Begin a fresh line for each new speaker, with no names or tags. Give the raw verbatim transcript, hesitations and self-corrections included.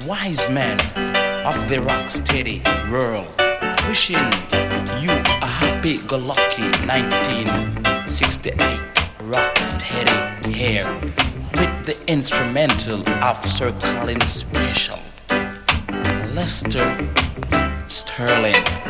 wise man of the rocksteady world, wishing you a happy-go-lucky nineteen sixty-eight rocksteady here with the instrumental of Sir Colin Special, Lester Sterling.